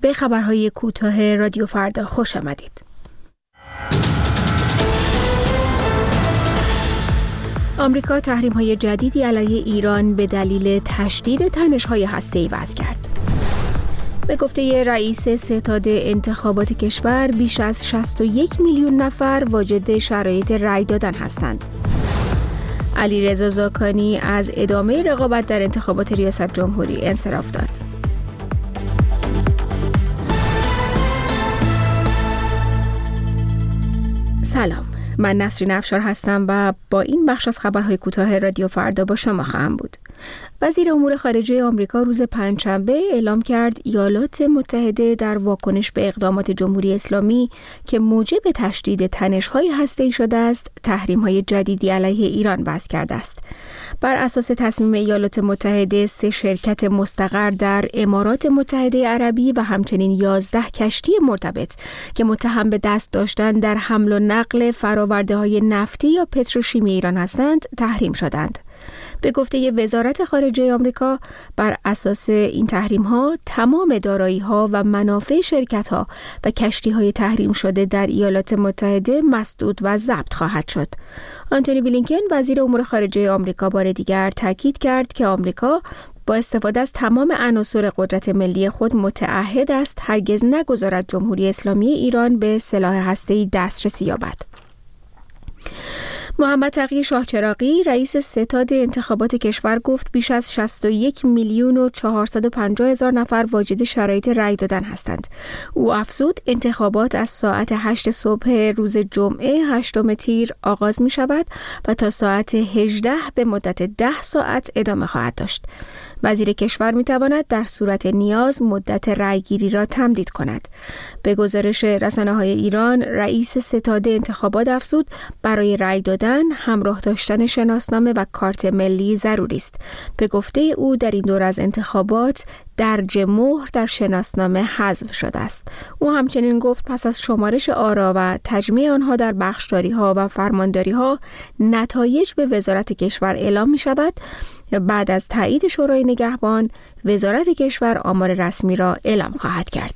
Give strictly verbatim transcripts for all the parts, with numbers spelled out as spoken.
به خبرهای کوتاه رادیو فردا خوش آمدید. آمریکا تحریم‌های جدیدی علیه ایران به دلیل تشدید تنش‌های هسته‌ای وضع کرد. به گفته رئیس ستاد انتخابات کشور، بیش از شصت و یک میلیون نفر واجد شرایط رأی دادن هستند. علیرضا زاکانی از ادامه رقابت در انتخابات ریاست جمهوری انصراف داد. سلام، من نسرین افشار هستم و با این بخش از خبرهای کوتاه رادیو فردا با شما خواهم بود. وزیر امور خارجه آمریکا روز پنجشنبه اعلام کرد ایالات متحده در واکنش به اقدامات جمهوری اسلامی که موجب تشدید تنش‌های هسته‌ای شده است، تحریم‌های جدیدی علیه ایران وضع کرده است. بر اساس تصمیم ایالات متحده، سه شرکت مستقر در امارات متحده عربی و همچنین یازده کشتی مرتبط که متهم به دست داشتن در حمل و نقل فرآورده‌های نفتی یا پتروشیمی ایران هستند، تحریم شدند. به گفته وزارت خارجه آمریکا، بر اساس این تحریم‌ها تمام دارایی‌ها و منافع شرکت‌ها و کشتی‌های تحریم شده در ایالات متحده مسدود و ضبط خواهد شد. آنتونی بلینکن وزیر امور خارجه آمریکا بار دیگر تاکید کرد که آمریکا با استفاده از تمام عناصر قدرت ملی خود متعهد است هرگز نگذارد جمهوری اسلامی ایران به سلاح هسته‌ای دسترسی یابد. محمد تقی شاهچراغی رئیس ستاد انتخابات کشور گفت بیش از شصت و یک میلیون و چهارصد و پنجاه هزار نفر واجد شرایط رأی دادن هستند. او افزود انتخابات از ساعت هشت صبح روز جمعه هشتم تیر آغاز می شود و تا ساعت هجده به مدت ده ساعت ادامه خواهد داشت. وزیر کشور می تواند در صورت نیاز مدت رأیگیری را تمدید کند. به گزارش رسانه‌های ایران، رئیس ستاد انتخابات افزود برای رأی دادن همراه داشتن شناسنامه و کارت ملی ضروری است. به گفته او در این دور از انتخابات درج مهر در شناسنامه حذف شده است. او همچنین گفت پس از شمارش آرا و تجمیع آنها در بخشداری‌ها و فرمانداری‌ها، نتایج به وزارت کشور اعلام می شود. بعد از تایید شورای نگهبان، وزارت کشور آمار رسمی را اعلام خواهد کرد.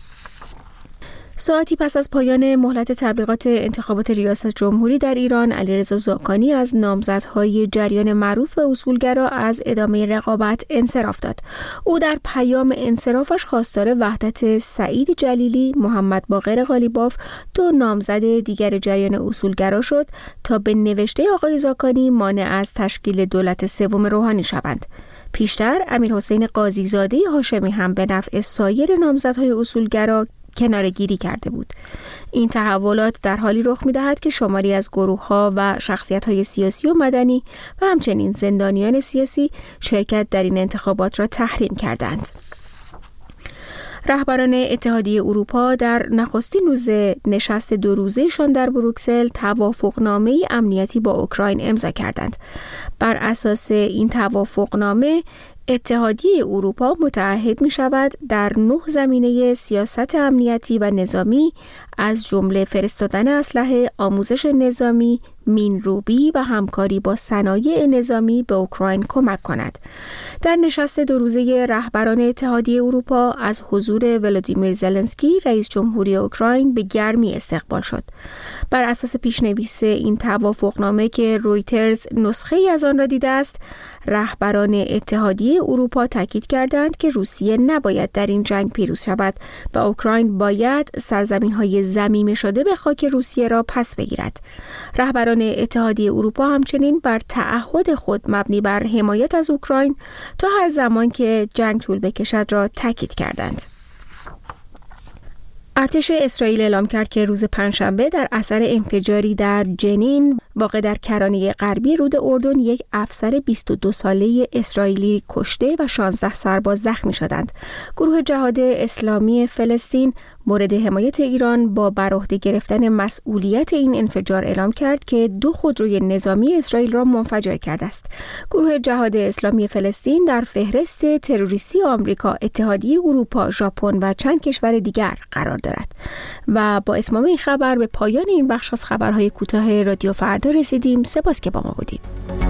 ساعتی پس از پایان مهلت تبلیغات انتخابات ریاست جمهوری در ایران، علیرضا زاکانی از نامزدهای جریان معروف به اصولگرا از ادامه رقابت انصراف داد. او در پیام انصرافش خواستار وحدت سعید جلیلی، محمد باقر قالیباف، دو نامزد دیگر جریان اصولگرا شد تا به نوشته آقای زاکانی مانع از تشکیل دولت سوم روحانی شوند. پیشتر امیرحسین قاضیزاده هاشمی هم به نفع سایر نامزدهای اصولگرا کناره‌گیری کرده بود. این تحولات در حالی رخ می‌دهد که شماری از گروه‌ها و شخصیت‌های سیاسی و مدنی و همچنین زندانیان سیاسی شرکت در این انتخابات را تحریم کردند. رهبران اتحادیه اروپا در نخستین روز نشست دو روزه‌شان در بروکسل توافقنامه امنیتی با اوکراین امضا کردند. بر اساس این توافقنامه، اتحادیه اروپا متعهد می شود در نه زمینه سیاست امنیتی و نظامی از جمله فرستادن اسلحه، آموزش نظامی، مین‌روبی و همکاری با صنایع نظامی به اوکراین کمک کند. در نشست دو روزه رهبران اتحادیه اروپا از حضور ولادیمیر زلنسکی رئیس جمهوری اوکراین به گرمی استقبال شد. بر اساس پیشنویس این توافقنامه که رویترز نسخه‌ای از آن را دیده است، رهبران اتحادیه اروپا تاکید کردند که روسیه نباید در این جنگ پیروز شود و اوکراین باید سرزمین‌های ضمیمه شده به خاک روسیه را پس بگیرد. رهبران اتحادیه اروپا همچنین بر تعهد خود مبنی بر حمایت از اوکراین تا هر زمان که جنگ طول بکشد را تاکید کردند. ارتش اسرائیل اعلام کرد که روز پنجشنبه در اثر انفجاری در جنین واقع در کرانه غربی رود اردن یک افسر بیست و دو ساله اسرائیلی کشته و شانزده سرباز زخمی شدند. گروه جهاد اسلامی فلسطین مورد حمایت ایران با بر عهده گرفتن مسئولیت این انفجار اعلام کرد که دو خودروی نظامی اسرائیل را منفجر کرده است. گروه جهاد اسلامی فلسطین در فهرست تروریستی آمریکا، اتحادیه اروپا، ژاپن و چند کشور دیگر قرار دارد. و با اتمام این خبر به پایان این بخش از خبرهای کوتاه رادیو فردا رسیدیم. سپاس که با ما بودید.